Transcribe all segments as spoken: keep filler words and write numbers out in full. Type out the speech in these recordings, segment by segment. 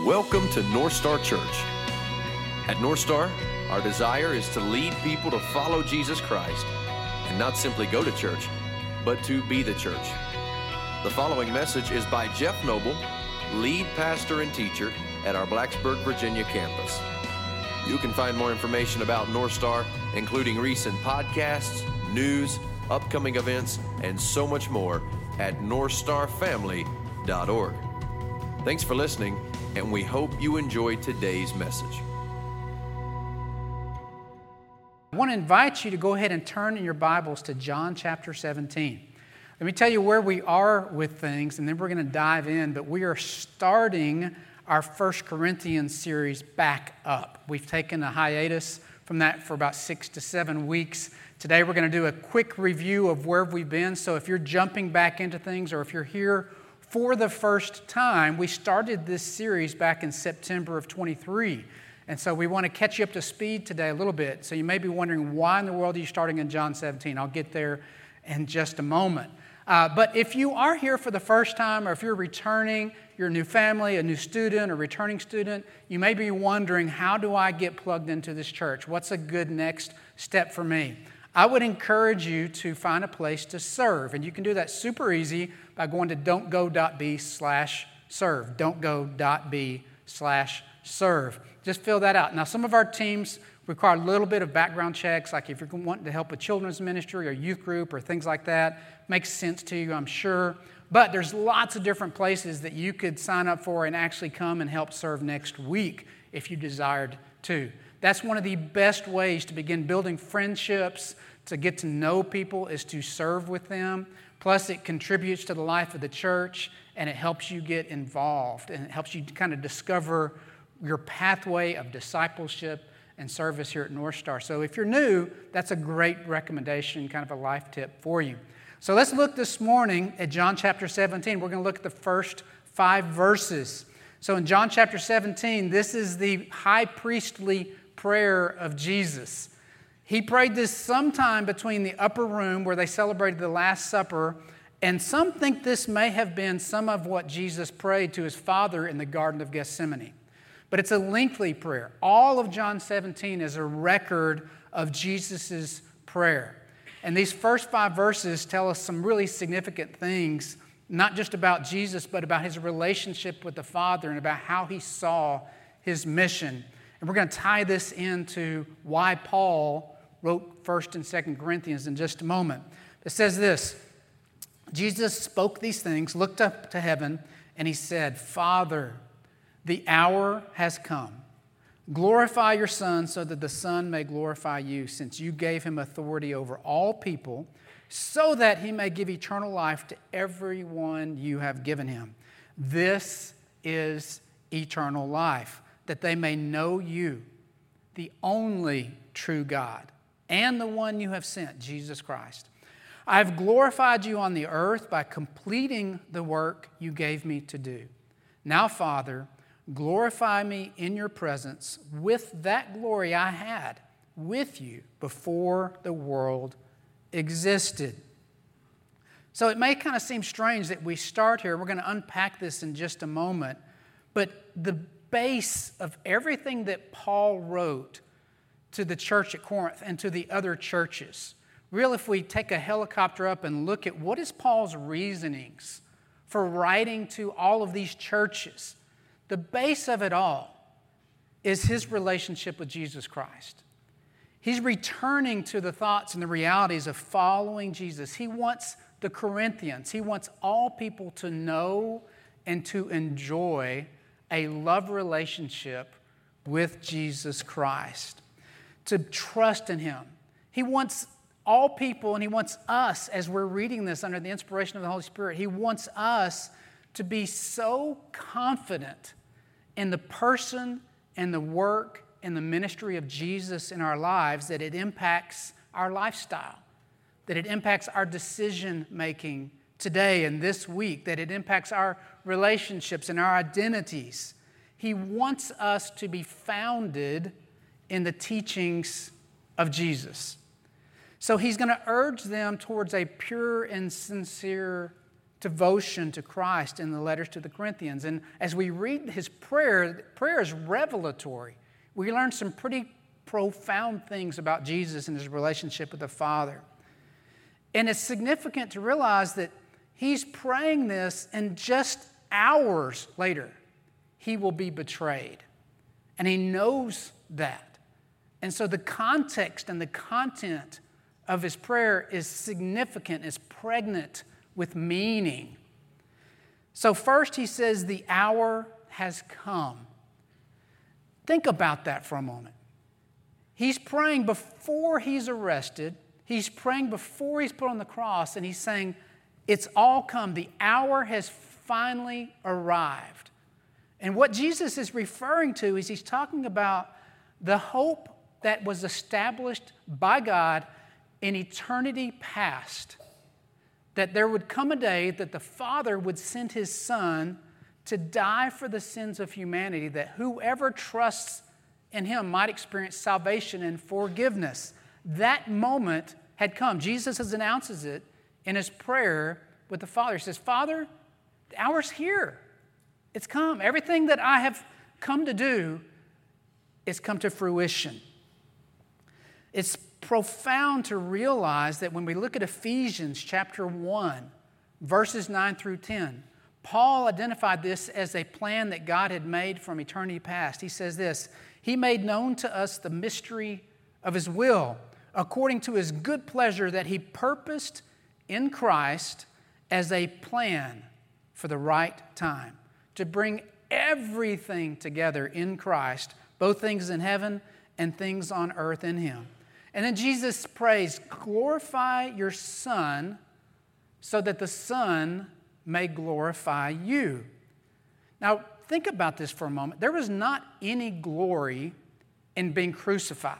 Welcome to North Star Church. At North Star, our desire is to lead people to follow Jesus Christ and not simply go to church, but to be the church. The following message is by Jeff Noble, lead pastor and teacher at our Blacksburg, Virginia campus. You can find more information about North Star, including recent podcasts, news, upcoming events, and so much more at north star family dot org. Thanks for listening, and we hope you enjoyed today's message. I want to invite you to go ahead and turn in your Bibles to John chapter seventeen. Let me tell you where we are with things, and then we're going to dive in, but we are starting our First Corinthians series back up. We've taken a hiatus from that for about six to seven weeks. Today we're going to do a quick review of where we've been, so if you're jumping back into things or if you're here for the first time, we started this series back in September of twenty-three. And so we want to catch you up to speed today a little bit. So you may be wondering, why in the world are you starting in John seventeen? I'll get there in just a moment. Uh, but if you are here for the first time, or if you're returning, you're a new family, a new student, a returning student, you may be wondering, how do I get plugged into this church? What's a good next step for me? I would encourage you to find a place to serve. And you can do that super easy by going to don'tgo.b slash serve. Don'tgo.b slash serve. Just fill that out. Now, some of our teams require a little bit of background checks, like if you're wanting to help with children's ministry or youth group or things like that. Makes sense to you, I'm sure. But there's lots of different places that you could sign up for and actually come and help serve next week if you desired to. That's one of the best ways to begin building friendships, to get to know people, is to serve with them. Plus, it contributes to the life of the church, and it helps you get involved, and it helps you kind of discover your pathway of discipleship and service here at North Star. So if you're new, that's a great recommendation, kind of a life tip for you. So let's look this morning at John chapter seventeen. We're going to look at the first five verses. So in John chapter seventeen, this is the high priestly prayer of Jesus. He prayed this sometime between the upper room where they celebrated the Last Supper, and some think this may have been some of what Jesus prayed to his Father in the Garden of Gethsemane. But it's a lengthy prayer. All of John seventeen is a record of Jesus' prayer. And these first five verses tell us some really significant things, not just about Jesus, but about his relationship with the Father and about how he saw his mission. And we're going to tie this into why Paul wrote First and Second Corinthians in just a moment. It says this: Jesus spoke these things, looked up to heaven, and he said, "Father, the hour has come. Glorify your Son so that the Son may glorify you, since you gave him authority over all people, so that he may give eternal life to everyone you have given him. This is eternal life, that they may know you, the only true God, and the one you have sent, Jesus Christ. I have glorified you on the earth by completing the work you gave me to do. Now, Father, glorify me in your presence with that glory I had with you before the world existed." So it may kind of seem strange that we start here. We're going to unpack this in just a moment. But the base of everything that Paul wrote to the church at Corinth and to the other churches, really, if we take a helicopter up and look at what is Paul's reasonings for writing to all of these churches, the base of it all is his relationship with Jesus Christ. He's returning to the thoughts and the realities of following Jesus. He wants the Corinthians, he wants all people to know and to enjoy a love relationship with Jesus Christ, to trust in him. He wants all people, and he wants us, as we're reading this under the inspiration of the Holy Spirit, he wants us to be so confident in the person and the work and the ministry of Jesus in our lives that it impacts our lifestyle, that it impacts our decision-making today and this week, that it impacts our relationships and our identities. He wants us to be founded in the teachings of Jesus. So he's going to urge them towards a pure and sincere devotion to Christ in the letters to the Corinthians. And as we read his prayer, prayer is revelatory. We learn some pretty profound things about Jesus and his relationship with the Father. And it's significant to realize that he's praying this, and just hours later, he will be betrayed. And he knows that. And so the context and the content of his prayer is significant, is pregnant with meaning. So first he says, the hour has come. Think about that for a moment. He's praying before he's arrested. He's praying before he's put on the cross, and he's saying, it's all come. The hour has finally arrived. And what Jesus is referring to is he's talking about the hope that was established by God in eternity past, that there would come a day that the Father would send his Son to die for the sins of humanity, that whoever trusts in him might experience salvation and forgiveness. That moment had come. Jesus announces it in his prayer with the Father. He says, Father, the hour's here. It's come. Everything that I have come to do is come to fruition. It's profound to realize that when we look at Ephesians chapter one, verses nine through ten, Paul identified this as a plan that God had made from eternity past. He says this, he made known to us the mystery of his will, according to his good pleasure that he purposed in Christ as a plan for the right time, to bring everything together in Christ, both things in heaven and things on earth in him. And then Jesus prays, glorify your Son so that the Son may glorify you. Now, think about this for a moment. There was not any glory in being crucified.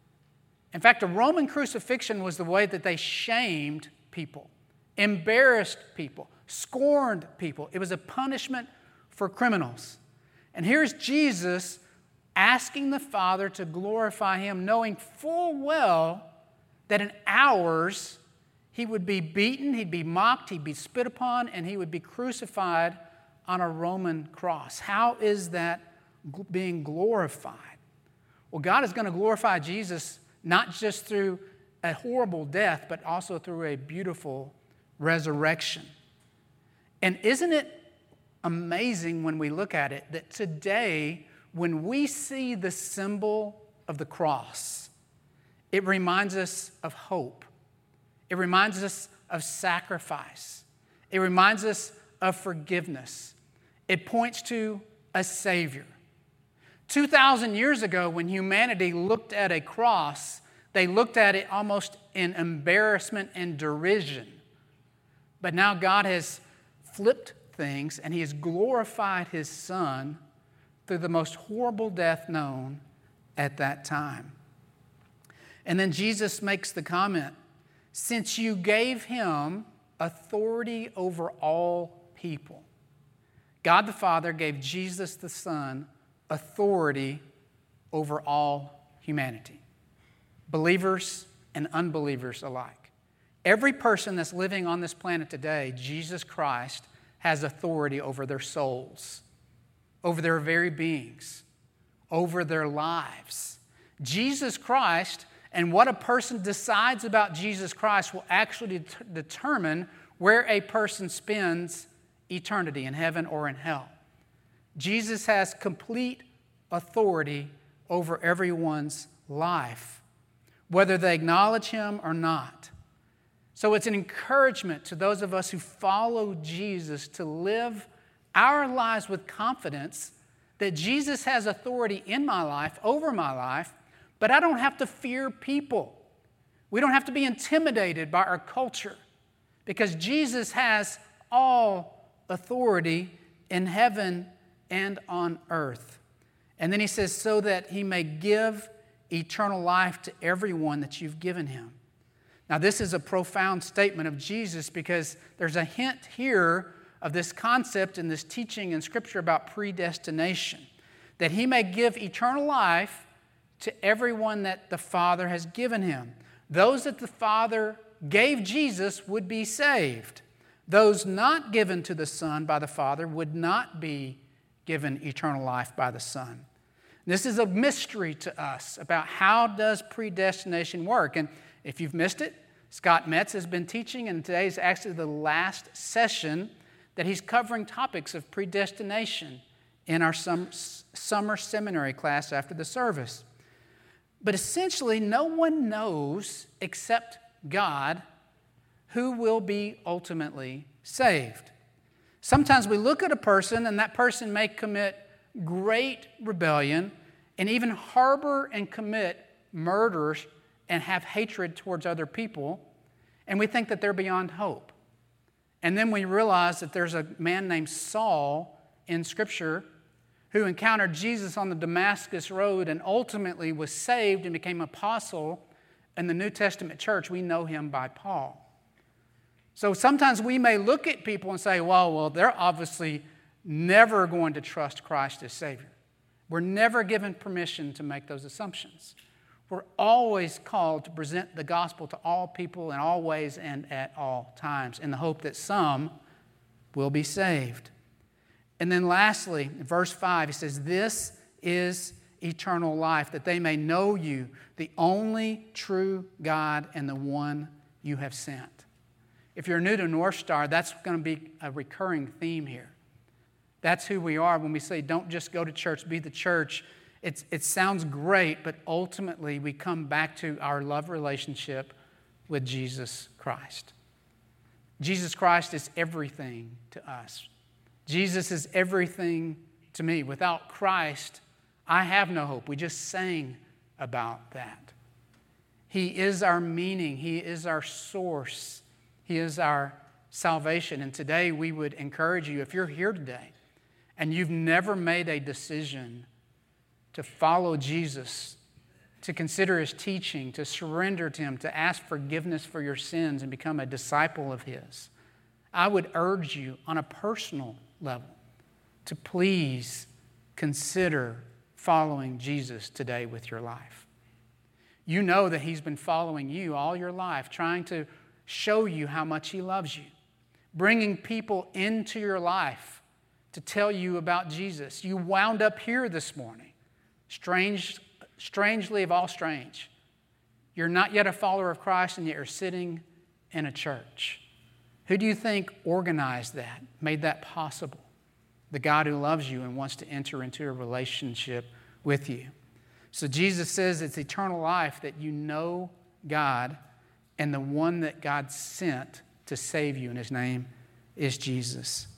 In fact, a Roman crucifixion was the way that they shamed people, embarrassed people, scorned people. It was a punishment for criminals. And here's Jesus asking the Father to glorify him, knowing full well that in hours he would be beaten, he'd be mocked, he'd be spit upon, and he would be crucified on a Roman cross. How is that being glorified? Well, God is going to glorify Jesus not just through a horrible death, but also through a beautiful resurrection. And isn't it amazing when we look at it that today, when we see the symbol of the cross, it reminds us of hope. It reminds us of sacrifice. It reminds us of forgiveness. It points to a Savior. two thousand years ago, when humanity looked at a cross, they looked at it almost in embarrassment and derision. But now God has flipped things, and he has glorified his Son through the most horrible death known at that time. And then Jesus makes the comment, since you gave him authority over all people. God the Father gave Jesus the Son authority over all humanity, believers and unbelievers alike. Every person that's living on this planet today, Jesus Christ has authority over their souls, over their very beings, over their lives. Jesus Christ and what a person decides about Jesus Christ will actually det- determine where a person spends eternity, in heaven or in hell. Jesus has complete authority over everyone's life, whether they acknowledge him or not. So it's an encouragement to those of us who follow Jesus to live our lives with confidence that Jesus has authority in my life, over my life, but I don't have to fear people. We don't have to be intimidated by our culture because Jesus has all authority in heaven and on earth. And then he says, so that he may give eternal life to everyone that you've given him. Now, this is a profound statement of Jesus because there's a hint here of this concept in this teaching in Scripture about predestination, that he may give eternal life to everyone that the Father has given him. Those that the Father gave Jesus would be saved. Those not given to the Son by the Father would not be given eternal life by the Son. This is a mystery to us about how does predestination work. And if you've missed it, Scott Metz has been teaching, and today is actually the last session that he's covering topics of predestination in our summer seminary class after the service. But essentially, no one knows except God who will be ultimately saved. Sometimes we look at a person, and that person may commit great rebellion and even harbor and commit murders and have hatred towards other people, and we think that they're beyond hope. And then we realize that there's a man named Saul in Scripture who encountered Jesus on the Damascus Road and ultimately was saved and became apostle in the New Testament church. We know him by Paul. So sometimes we may look at people and say, well, well, they're obviously never going to trust Christ as Savior. We're never given permission to make those assumptions. We're always called to present the gospel to all people in all ways and at all times in the hope that some will be saved. And then lastly, in verse five, he says, this is eternal life, that they may know you, the only true God and the one you have sent. If you're new to North Star, that's going to be a recurring theme here. That's who we are when we say, don't just go to church, be the church. It's, it sounds great, but ultimately we come back to our love relationship with Jesus Christ. Jesus Christ is everything to us. Jesus is everything to me. Without Christ, I have no hope. We just sang about that. He is our meaning. He is our source. He is our salvation. And today we would encourage you, if you're here today and you've never made a decision to follow Jesus, to consider His teaching, to surrender to Him, to ask forgiveness for your sins and become a disciple of His, I would urge you on a personal level to please consider following Jesus today with your life. You know that He's been following you all your life, trying to show you how much He loves you, bringing people into your life to tell you about Jesus. You wound up here this morning, strange, strangely of all strange. You're not yet a follower of Christ, and yet you're sitting in a church. Who do you think organized that, made that possible? The God who loves you and wants to enter into a relationship with you. So Jesus says it's eternal life that you know God and the one that God sent to save you, and His name is Jesus.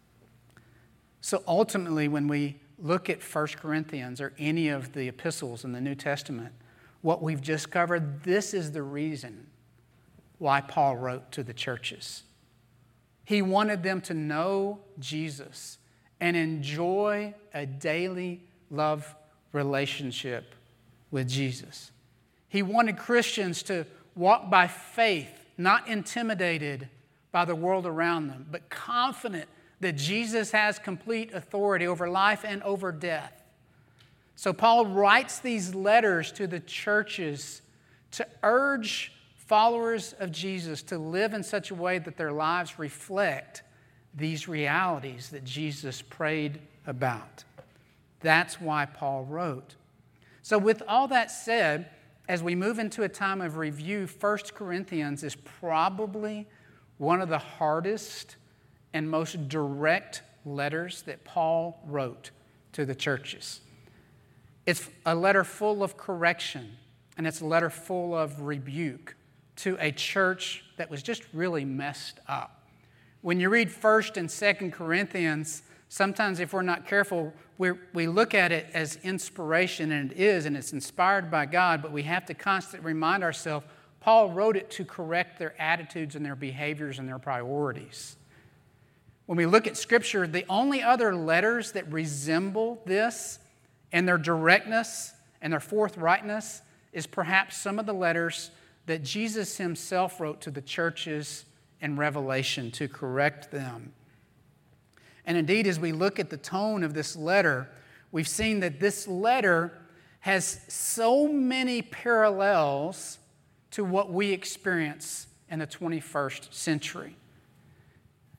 So ultimately, when we look at First Corinthians or any of the epistles in the New Testament, what we've just covered, this is the reason why Paul wrote to the churches. He wanted them to know Jesus and enjoy a daily love relationship with Jesus. He wanted Christians to walk by faith, not intimidated by the world around them, but confident that Jesus has complete authority over life and over death. So Paul writes these letters to the churches to urge followers of Jesus to live in such a way that their lives reflect these realities that Jesus prayed about. That's why Paul wrote. So with all that said, as we move into a time of review, First Corinthians is probably one of the hardest and most direct letters that Paul wrote to the churches. It's a letter full of correction, and it's a letter full of rebuke to a church that was just really messed up. When you read First and Second Corinthians, sometimes if we're not careful, we we look at it as inspiration, and it is, and it's inspired by God, but we have to constantly remind ourselves, Paul wrote it to correct their attitudes and their behaviors and their priorities. When we look at Scripture, the only other letters that resemble this in their directness and their forthrightness is perhaps some of the letters that Jesus Himself wrote to the churches in Revelation to correct them. And indeed, as we look at the tone of this letter, we've seen that this letter has so many parallels to what we experience in the twenty-first century.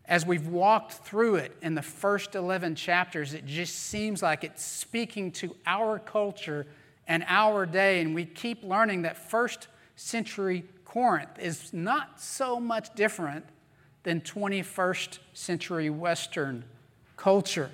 As we've walked through it in the first eleven chapters, it just seems like it's speaking to our culture and our day, and we keep learning that first century Corinth is not so much different than twenty-first century Western culture.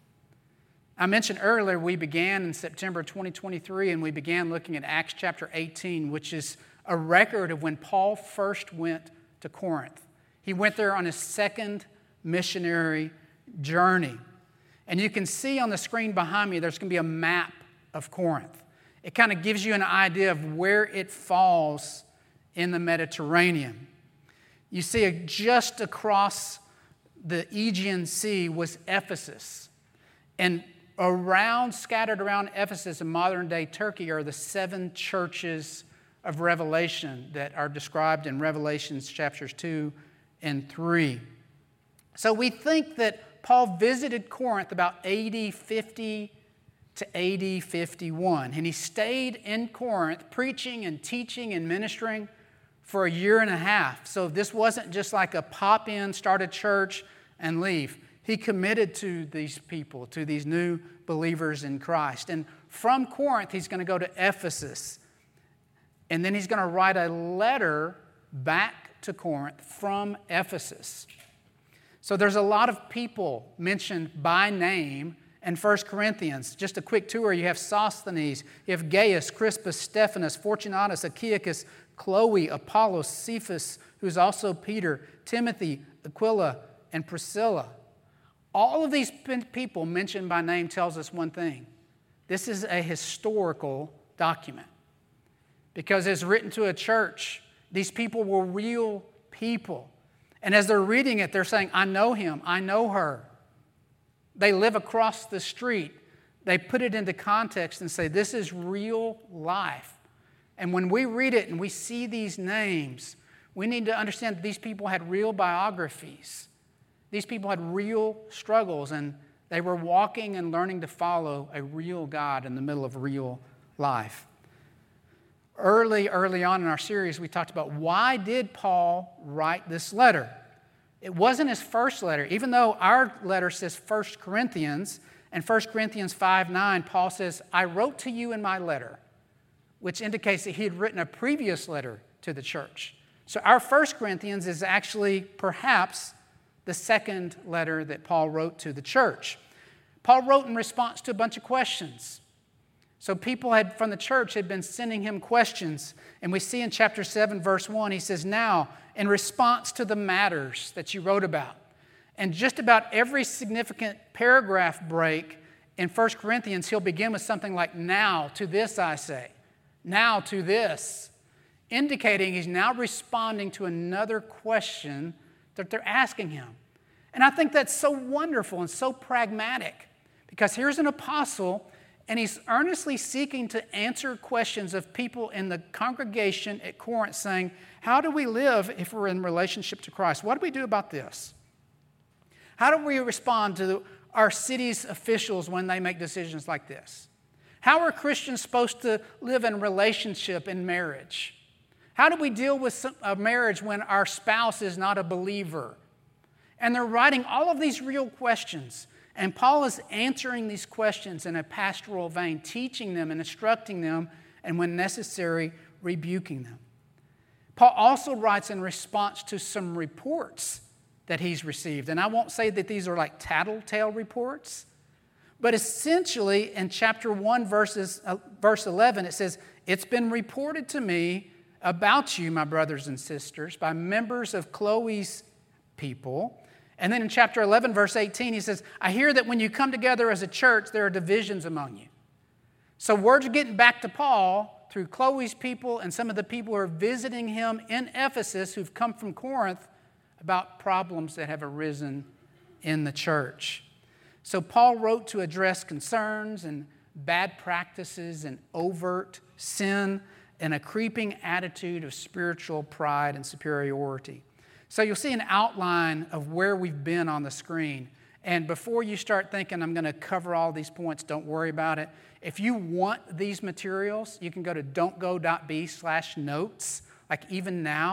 I mentioned earlier we began in September twenty twenty-three, and we began looking at Acts chapter eighteen, which is a record of when Paul first went to Corinth. He went there on his second missionary journey. And you can see on the screen behind me, there's going to be a map of Corinth. It kind of gives you an idea of where it falls in the Mediterranean. You see just across the Aegean Sea was Ephesus. And around, scattered around Ephesus in modern-day Turkey are the seven churches of Revelation that are described in Revelations chapters two and three. So we think that Paul visited Corinth about A D fifty to A D fifty-one, and he stayed in Corinth preaching and teaching and ministering for a year and a half. So this wasn't just like a pop in, start a church, and leave. He committed to these people, to these new believers in Christ. And from Corinth, he's going to go to Ephesus, and then he's going to write a letter back to Corinth from Ephesus. So there's a lot of people mentioned by name in First Corinthians. Just a quick tour. You have Sosthenes, you have Gaius, Crispus, Stephanus, Fortunatus, Achaicus, Chloe, Apollos, Cephas, who's also Peter, Timothy, Aquila, and Priscilla. All of these people mentioned by name tells us one thing. This is a historical document because it's written to a church. These people were real people. And as they're reading it, they're saying, I know him, I know her. They live across the street. They put it into context and say, this is real life. And when we read it and we see these names, we need to understand that these people had real biographies. These people had real struggles, and they were walking and learning to follow a real God in the middle of real life. Early, early on in our series, we talked about why did Paul write this letter? It wasn't his first letter. Even though our letter says First Corinthians, and First Corinthians five nine, Paul says, I wrote to you in my letter, which indicates that he had written a previous letter to the church. So our First Corinthians is actually perhaps the second letter that Paul wrote to the church. Paul wrote in response to a bunch of questions. So people had from the church had been sending him questions. And we see in chapter seven, verse one, he says, now, in response to the matters that you wrote about, and just about every significant paragraph break in First Corinthians, he'll begin with something like, now to this I say, now to this, indicating he's now responding to another question that they're asking him. And I think that's so wonderful and so pragmatic, because here's an apostle, and he's earnestly seeking to answer questions of people in the congregation at Corinth saying, how do we live if we're in relationship to Christ? What do we do about this? How do we respond to our city's officials when they make decisions like this? How are Christians supposed to live in relationship in marriage? How do we deal with a marriage when our spouse is not a believer? And they're writing all of these real questions. And Paul is answering these questions in a pastoral vein, teaching them and instructing them, and when necessary, rebuking them. Paul also writes in response to some reports that he's received. And I won't say that these are like tattletale reports, but essentially in chapter one, verses, uh, verse eleven, it says, it's been reported to me about you, my brothers and sisters, by members of Chloe's people. And then in chapter eleven, verse eighteen, he says, I hear that when you come together as a church, there are divisions among you. So words are getting back to Paul through Chloe's people and some of the people who are visiting him in Ephesus who've come from Corinth about problems that have arisen in the church. So Paul wrote to address concerns and bad practices and overt sin and a creeping attitude of spiritual pride and superiority. So you'll see an outline of where we've been on the screen. And before you start thinking, I'm going to cover all these points, don't worry about it. If you want these materials, you can go to don'tgo.b slash notes. Like even now,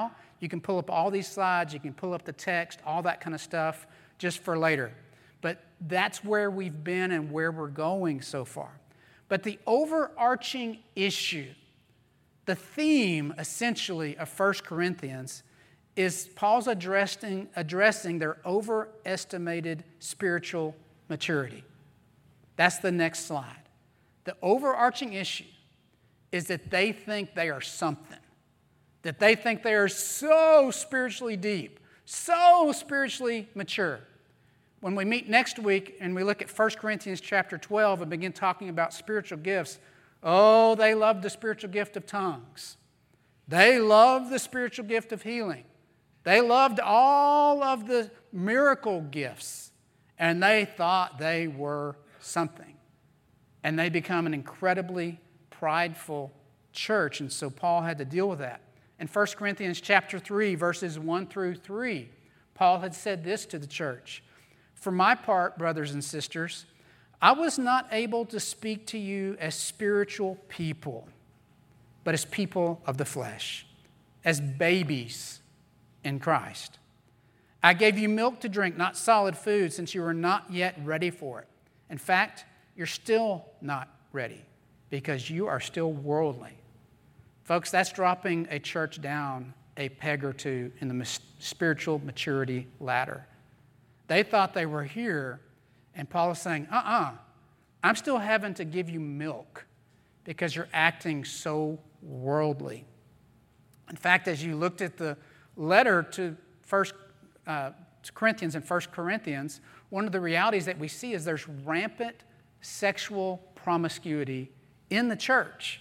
You can pull up all these slides, you can pull up the text, all that kind of stuff, just for later. But that's where we've been and where we're going so far. But the overarching issue, the theme, essentially, of First Corinthians is Paul's addressing, addressing their overestimated spiritual maturity. That's the next slide. The overarching issue is that they think they are something, that they think they are so spiritually deep, so spiritually mature. When we meet next week and we look at First Corinthians chapter twelve and begin talking about spiritual gifts, oh, they love the spiritual gift of tongues. They love the spiritual gift of healing. They loved all of the miracle gifts, and they thought they were something. And they become an incredibly prideful church, and so Paul had to deal with that. In First Corinthians chapter three, verses one through three, Paul had said this to the church. For my part, brothers and sisters, I was not able to speak to you as spiritual people, but as people of the flesh, as babies in Christ. I gave you milk to drink, not solid food, since you were not yet ready for it. In fact, you're still not ready because you are still worldly. Folks, that's dropping a church down a peg or two in the spiritual maturity ladder. They thought they were here, and Paul is saying, uh-uh, I'm still having to give you milk because you're acting so worldly. In fact, as you looked at the letter to First uh, to Corinthians and First Corinthians, one of the realities that we see is there's rampant sexual promiscuity in the church.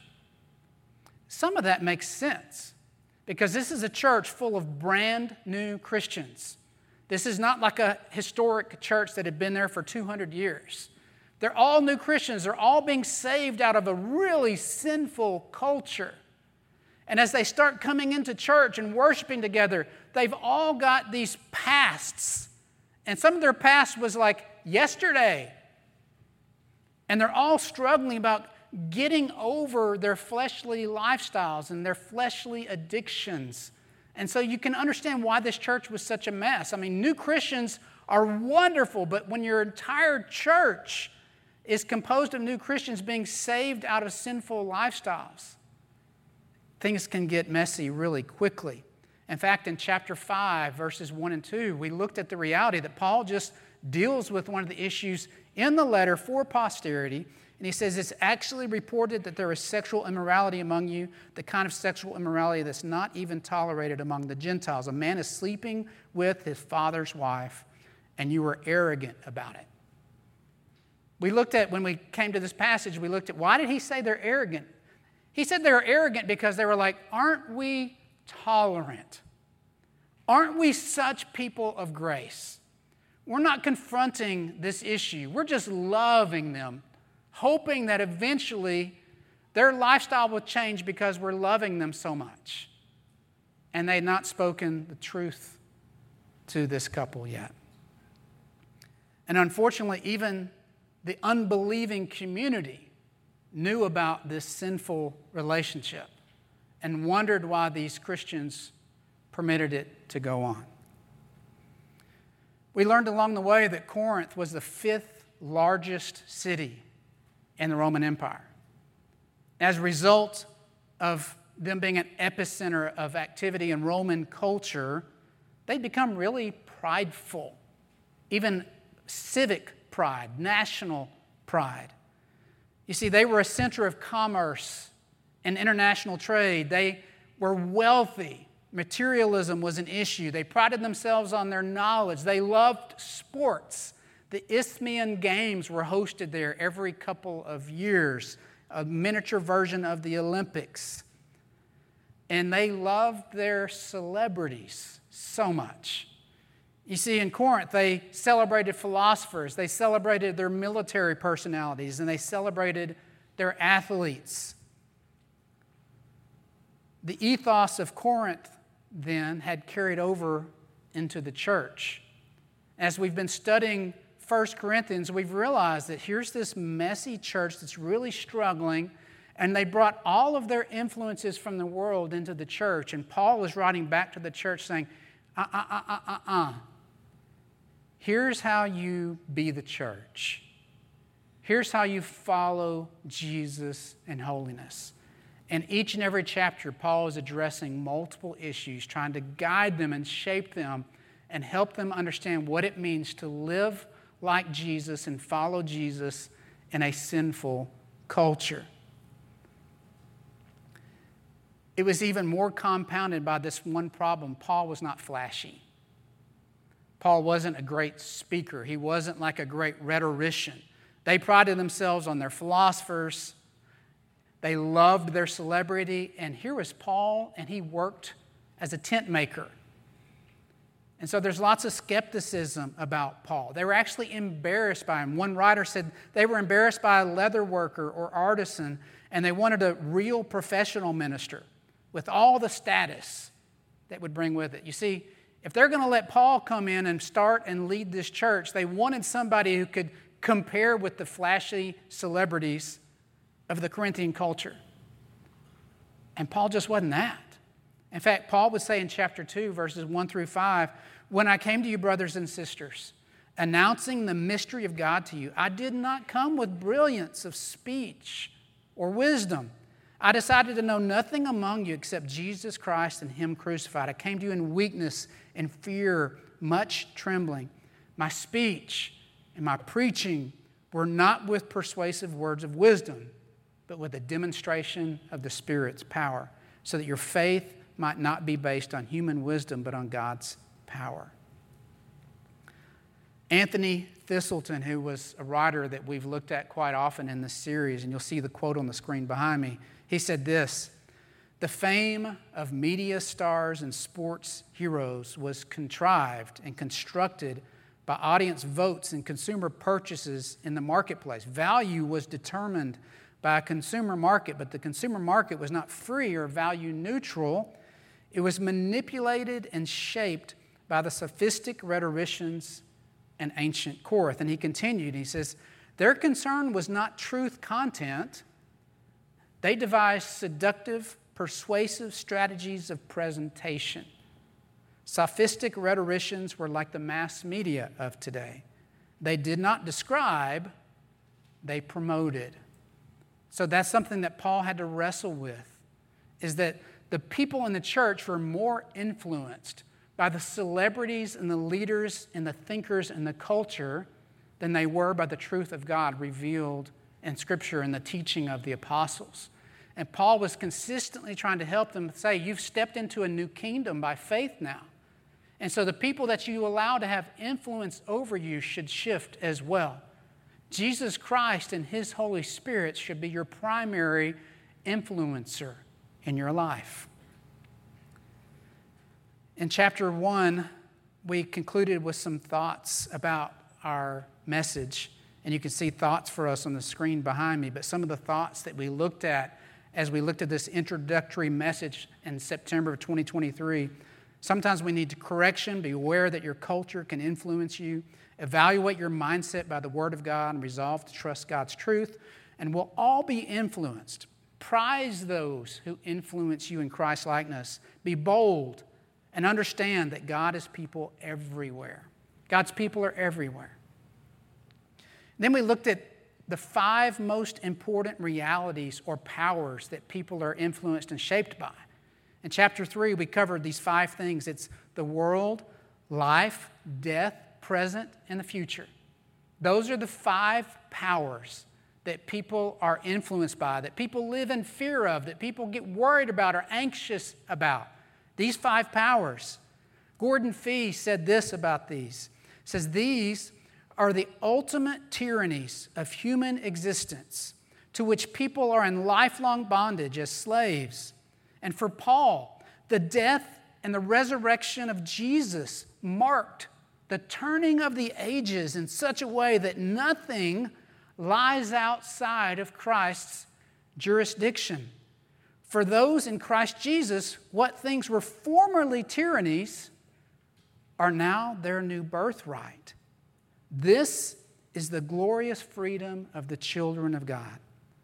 Some of that makes sense because this is a church full of brand new Christians. This is not like a historic church that had been there for two hundred years. They're all new Christians. They're all being saved out of a really sinful culture. And as they start coming into church and worshiping together, they've all got these pasts. And some of their past was like yesterday. And they're all struggling about getting over their fleshly lifestyles and their fleshly addictions. And so you can understand why this church was such a mess. I mean, new Christians are wonderful, but when your entire church is composed of new Christians being saved out of sinful lifestyles, things can get messy really quickly. In fact, in chapter five, verses one and two, we looked at the reality that Paul just deals with one of the issues in the letter for posterity. And he says, it's actually reported that there is sexual immorality among you, the kind of sexual immorality that's not even tolerated among the Gentiles. A man is sleeping with his father's wife, and you are arrogant about it. We looked at, when we came to this passage, we looked at why did he say they're arrogant? He said they were arrogant because they were like, aren't we tolerant? Aren't we such people of grace? We're not confronting this issue. We're just loving them, hoping that eventually their lifestyle will change because we're loving them so much. And they had not spoken the truth to this couple yet. And unfortunately, even the unbelieving community knew about this sinful relationship and wondered why these Christians permitted it to go on. We learned along the way that Corinth was the fifth largest city in the Roman Empire. As a result of them being an epicenter of activity in Roman culture, they'd become really prideful, even civic pride, national pride. You see, they were a center of commerce and international trade. They were wealthy. Materialism was an issue. They prided themselves on their knowledge. They loved sports. The Isthmian Games were hosted there every couple of years, a miniature version of the Olympics. And they loved their celebrities so much. You see, in Corinth, they celebrated philosophers, they celebrated their military personalities, and they celebrated their athletes. The ethos of Corinth then had carried over into the church. As we've been studying First Corinthians, we've realized that here's this messy church that's really struggling, And they brought all of their influences from the world into the church. And Paul was writing back to the church saying, uh, uh, uh, uh, uh, uh. Here's how you be the church. Here's how you follow Jesus in holiness. In each and every chapter, Paul is addressing multiple issues, trying to guide them and shape them and help them understand what it means to live like Jesus and follow Jesus in a sinful culture. It was even more compounded by this one problem. Paul was not flashy. Paul wasn't a great speaker. He wasn't like a great rhetorician. They prided themselves on their philosophers. They loved their celebrity. And here was Paul, and he worked as a tent maker. And so there's lots of skepticism about Paul. They were actually embarrassed by him. One writer said they were embarrassed by a leather worker or artisan, and they wanted a real professional minister with all the status that would bring with it. You see, if they're going to let Paul come in and start and lead this church, they wanted somebody who could compare with the flashy celebrities of the Corinthian culture. And Paul just wasn't that. In fact, Paul would say in chapter two, verses one through five, when I came to you, brothers and sisters, announcing the mystery of God to you, I did not come with brilliance of speech or wisdom. I decided to know nothing among you except Jesus Christ and Him crucified. I came to you in weakness and fear, much trembling. My speech and my preaching were not with persuasive words of wisdom, but with a demonstration of the Spirit's power, so that your faith might not be based on human wisdom, but on God's power. Anthony Thistleton, who was a writer that we've looked at quite often in this series, and you'll see the quote on the screen behind me, he said this: the fame of media stars and sports heroes was contrived and constructed by audience votes and consumer purchases in the marketplace. Value was determined by a consumer market, but the consumer market was not free or value neutral. It was manipulated and shaped by the sophistic rhetoricians and ancient Corinth. And he continued, he says, their concern was not truth content. They devised seductive, persuasive strategies of presentation. Sophistic rhetoricians were like the mass media of today. They did not describe, they promoted. So that's something that Paul had to wrestle with, is that the people in the church were more influenced by the celebrities and the leaders and the thinkers in the culture than they were by the truth of God revealed in Scripture and the teaching of the apostles. And Paul was consistently trying to help them say, you've stepped into a new kingdom by faith now. And so the people that you allow to have influence over you should shift as well. Jesus Christ and His Holy Spirit should be your primary influencer in your life. In chapter one, we concluded with some thoughts about our message. And you can see thoughts for us on the screen behind me. But some of the thoughts that we looked at as we looked at this introductory message in September of twenty twenty-three, sometimes we need correction. Be aware that your culture can influence you. Evaluate your mindset by the Word of God and resolve to trust God's truth. And we'll all be influenced. Prize those who influence you in Christ's likeness. Be bold and understand that God is people everywhere. God's people are everywhere. Then we looked at the five most important realities or powers that people are influenced and shaped by. In chapter three, we covered these five things. It's the world, life, death, present, and the future. Those are the five powers that people are influenced by, that people live in fear of, that people get worried about or anxious about. These five powers. Gordon Fee said this about these. He says, these are the ultimate tyrannies of human existence to which people are in lifelong bondage as slaves. And for Paul, the death and the resurrection of Jesus marked the turning of the ages in such a way that nothing lies outside of Christ's jurisdiction. For those in Christ Jesus, what things were formerly tyrannies are now their new birthright. This is the glorious freedom of the children of God.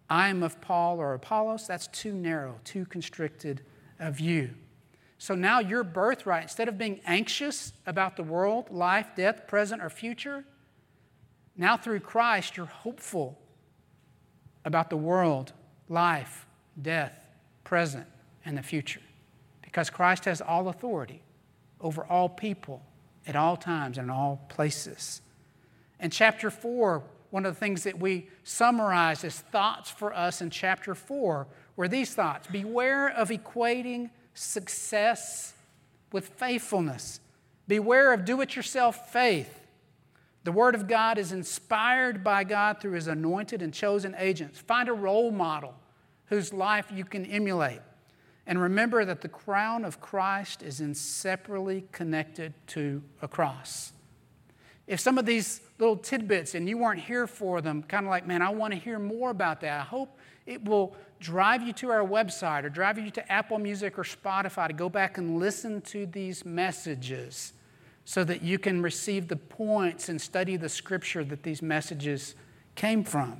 I am of Paul or Apollos, that's too narrow, too constricted a view. So now your birthright, instead of being anxious about the world, life, death, present, or future, now through Christ you're hopeful about the world, life, death, present, and the future. Because Christ has all authority over all people at all times and in all places. In chapter four, one of the things that we summarize as thoughts for us in chapter four were these thoughts. Beware of equating success with faithfulness. Beware of do-it-yourself faith. The Word of God is inspired by God through His anointed and chosen agents. Find a role model whose life you can emulate. And remember that the crown of Christ is inseparably connected to a cross. If some of these little tidbits and you weren't here for them, kind of like, man, I want to hear more about that, I hope it will drive you to our website or drive you to Apple Music or Spotify to go back and listen to these messages so that you can receive the points and study the scripture that these messages came from.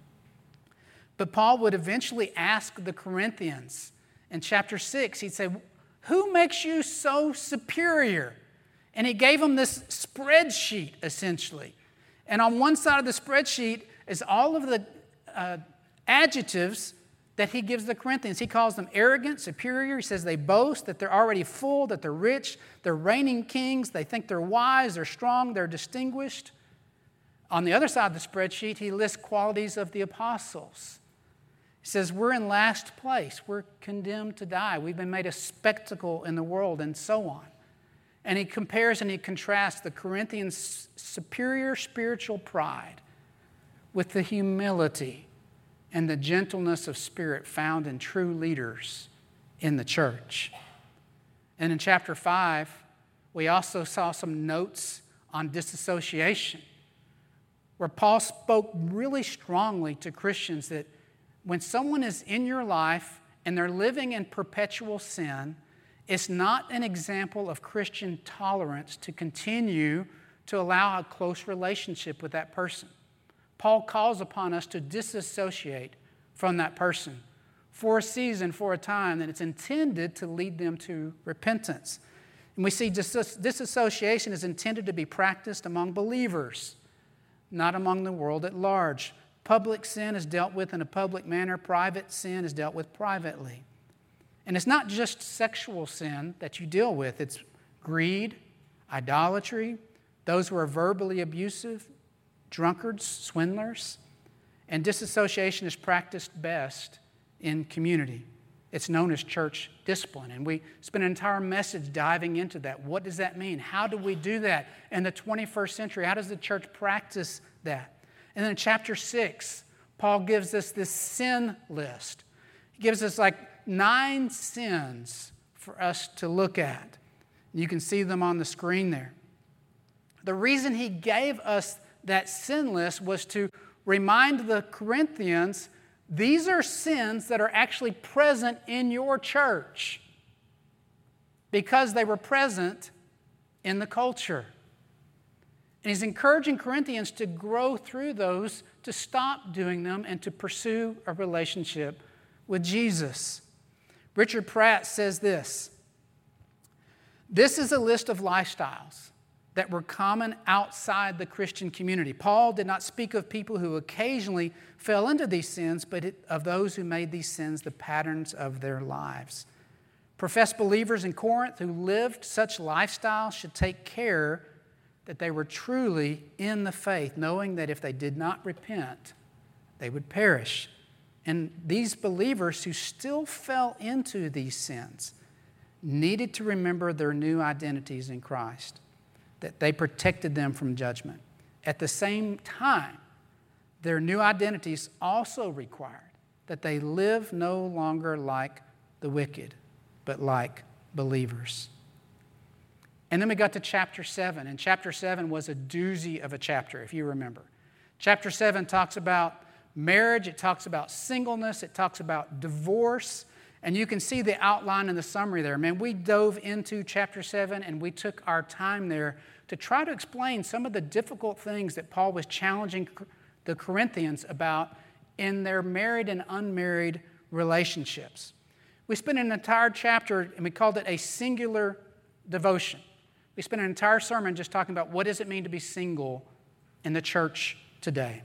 But Paul would eventually ask the Corinthians in chapter six, he'd say, who makes you so superior? And he gave them this spreadsheet, essentially. And on one side of the spreadsheet is all of the uh, adjectives that he gives the Corinthians. He calls them arrogant, superior. He says they boast, that they're already full, that they're rich, they're reigning kings, they think they're wise, they're strong, they're distinguished. On the other side of the spreadsheet, he lists qualities of the apostles. He says, we're in last place. We're condemned to die. We've been made a spectacle in the world, and so on. And he compares and he contrasts the Corinthians' superior spiritual pride with the humility and the gentleness of spirit found in true leaders in the church. And in chapter five, we also saw some notes on disassociation, where Paul spoke really strongly to Christians that when someone is in your life and they're living in perpetual sin, it's not an example of Christian tolerance to continue to allow a close relationship with that person. Paul calls upon us to disassociate from that person for a season, for a time, that it's intended to lead them to repentance. And we see dis- disassociation is intended to be practiced among believers, not among the world at large. Public sin is dealt with in a public manner. Private sin is dealt with privately. And it's not just sexual sin that you deal with. It's greed, idolatry, those who are verbally abusive, drunkards, swindlers. And disassociation is practiced best in community. It's known as church discipline. And we spent an entire message diving into that. What does that mean? How do we do that in the twenty-first century? How does the church practice that? And then in chapter six, Paul gives us this sin list. He gives us like nine sins for us to look at. You can see them on the screen there. The reason he gave us that sin list was to remind the Corinthians, these are sins that are actually present in your church because they were present in the culture. And he's encouraging Corinthians to grow through those, to stop doing them, and to pursue a relationship with Jesus. Richard Pratt says this, this is a list of lifestyles that were common outside the Christian community. Paul did not speak of people who occasionally fell into these sins, but it, of those who made these sins the patterns of their lives. Professed believers in Corinth who lived such lifestyles should take care that they were truly in the faith, knowing that if they did not repent, they would perish. And these believers who still fell into these sins needed to remember their new identities in Christ, that they protected them from judgment. At the same time, their new identities also required that they live no longer like the wicked, but like believers. And then we got to chapter seven, and chapter seven was a doozy of a chapter, if you remember. Chapter seven talks about marriage, it talks about singleness, it talks about divorce, and you can see the outline and the summary there. Man, we dove into chapter seven, and we took our time there to try to explain some of the difficult things that Paul was challenging the Corinthians about in their married and unmarried relationships. We spent an entire chapter, and we called it a singular devotion. We spent an entire sermon just talking about what does it mean to be single in the church today.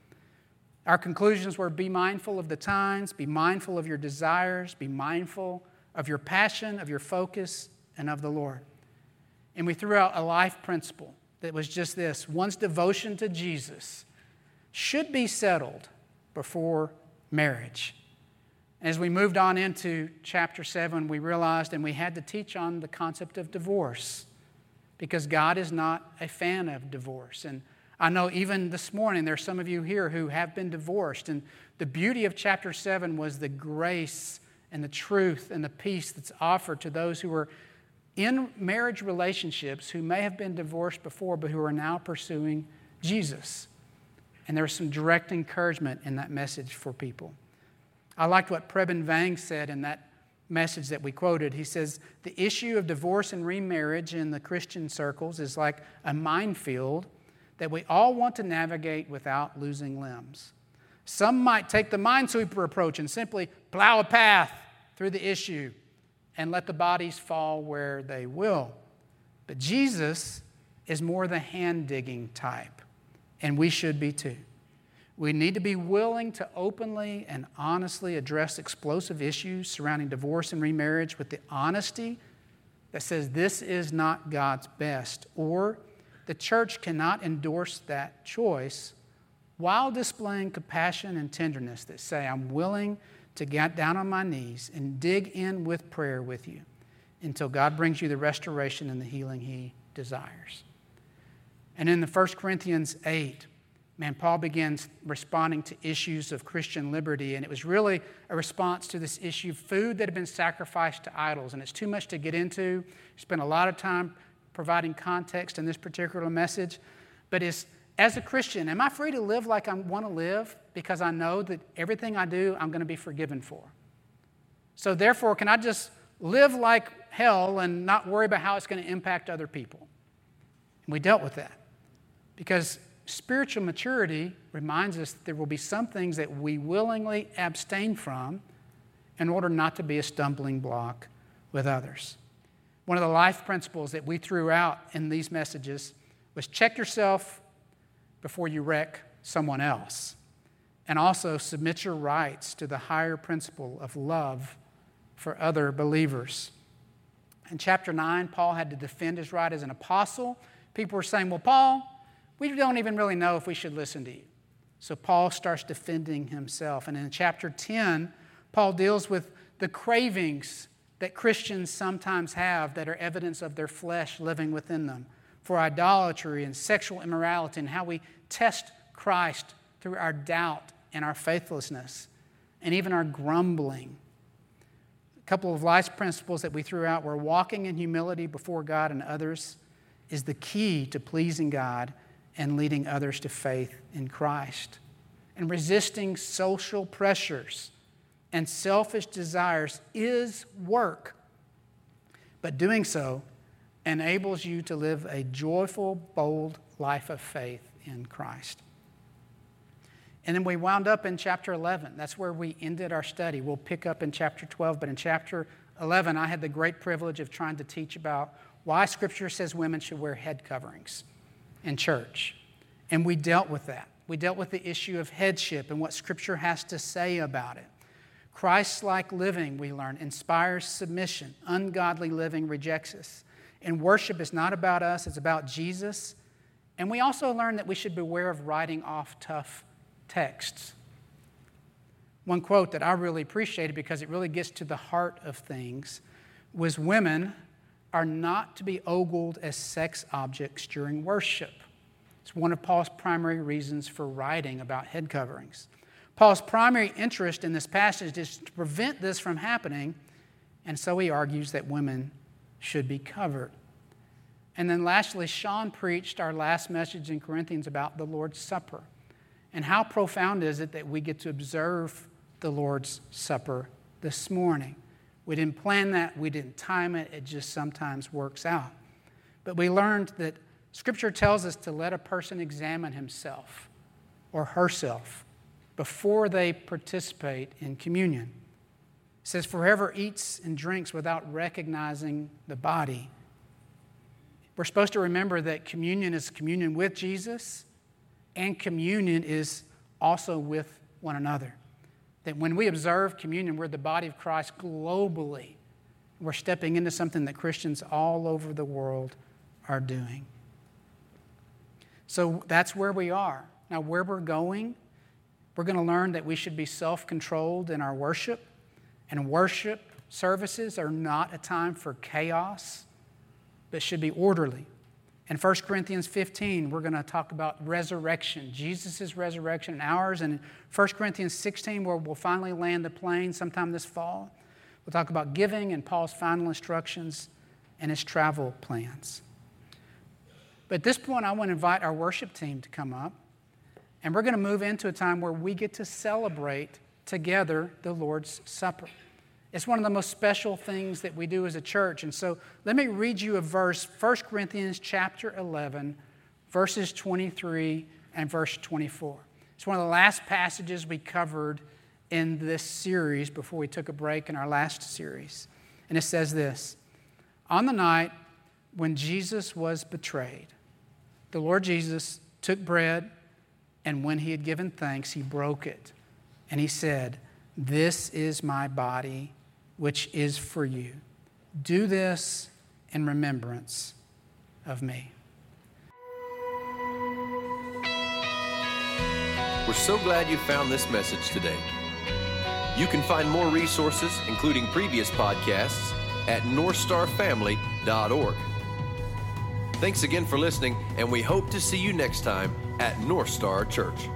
Our conclusions were be mindful of the times, be mindful of your desires, be mindful of your passion, of your focus, and of the Lord. And we threw out a life principle that was just this: one's devotion to Jesus should be settled before marriage. As we moved on into chapter seven, we realized, and we had to teach on the concept of divorce, because God is not a fan of divorce. And I know even this morning there are some of you here who have been divorced, and the beauty of chapter seven was the grace and the truth and the peace that's offered to those who are in marriage relationships who may have been divorced before but who are now pursuing Jesus. And there was some direct encouragement in that message for people. I liked what Preben Vang said in that message that we quoted. He says, the issue of divorce and remarriage in the Christian circles is like a minefield that we all want to navigate without losing limbs. Some might take the minesweeper approach and simply plow a path through the issue and let the bodies fall where they will. But Jesus is more the hand-digging type, and we should be too. We need to be willing to openly and honestly address explosive issues surrounding divorce and remarriage with the honesty that says this is not God's best, or the church cannot endorse that choice, while displaying compassion and tenderness that say, I'm willing to get down on my knees and dig in with prayer with you until God brings you the restoration and the healing He desires. And in the First Corinthians eight, man, Paul begins responding to issues of Christian liberty, and it was really a response to this issue of food that had been sacrificed to idols. And it's too much to get into. Spent a lot of time providing context in this particular message. But is, as a Christian, am I free to live like I want to live because I know that everything I do, I'm going to be forgiven for? So therefore, can I just live like hell and not worry about how it's going to impact other people? And we dealt with that because spiritual maturity reminds us that there will be some things that we willingly abstain from in order not to be a stumbling block with others. One of the life principles that we threw out in these messages was check yourself before you wreck someone else, and also submit your rights to the higher principle of love for other believers. In chapter nine, Paul had to defend his right as an apostle. People were saying, well, Paul, we don't even really know if we should listen to you. So Paul starts defending himself. And in chapter ten, Paul deals with the cravings that Christians sometimes have that are evidence of their flesh living within them for idolatry and sexual immorality, and how we test Christ through our doubt and our faithlessness and even our grumbling. A couple of life principles that we threw out were walking in humility before God and others is the key to pleasing God and leading others to faith in Christ. And resisting social pressures and selfish desires is work, but doing so enables you to live a joyful, bold life of faith in Christ. And then we wound up in chapter eleven. That's where we ended our study. We'll pick up in chapter twelve, but in chapter eleven, I had the great privilege of trying to teach about why Scripture says women should wear head coverings in church. And we dealt with that. We dealt with the issue of headship and what Scripture has to say about it. Christ-like living, we learn, inspires submission. Ungodly living rejects us. And worship is not about us, it's about Jesus. And we also learned that we should beware of writing off tough texts. One quote that I really appreciated because it really gets to the heart of things was, women are not to be ogled as sex objects during worship. It's one of Paul's primary reasons for writing about head coverings. Paul's primary interest in this passage is to prevent this from happening, and so he argues that women should be covered. And then lastly, Sean preached our last message in Corinthians about the Lord's Supper. And how profound is it that we get to observe the Lord's Supper this morning? We didn't plan that, we didn't time it, it just sometimes works out. But we learned that Scripture tells us to let a person examine himself or herself before they participate in communion. It says, "For whoever eats and drinks without recognizing the body." We're supposed to remember that communion is communion with Jesus, and communion is also with one another. That when we observe communion, we're the body of Christ globally. We're stepping into something that Christians all over the world are doing. So that's where we are. Now, where we're going, we're going to learn that we should be self-controlled in our worship. And worship services are not a time for chaos, but should be orderly. In First Corinthians fifteen, we're going to talk about resurrection, Jesus' resurrection and ours. And in First Corinthians sixteen, where we'll finally land the plane sometime this fall, we'll talk about giving and Paul's final instructions and his travel plans. But at this point, I want to invite our worship team to come up, and we're going to move into a time where we get to celebrate together the Lord's Supper. It's one of the most special things that we do as a church. And so let me read you a verse, First Corinthians chapter eleven, verses twenty-three and verse twenty-four. It's one of the last passages we covered in this series before we took a break in our last series. And it says this: "On the night when Jesus was betrayed, the Lord Jesus took bread, and when he had given thanks, he broke it. And he said, 'This is my body, which is for you. Do this in remembrance of me.'" We're so glad you found this message today. You can find more resources, including previous podcasts, at north star family dot org. Thanks again for listening, and we hope to see you next time at North Star Church.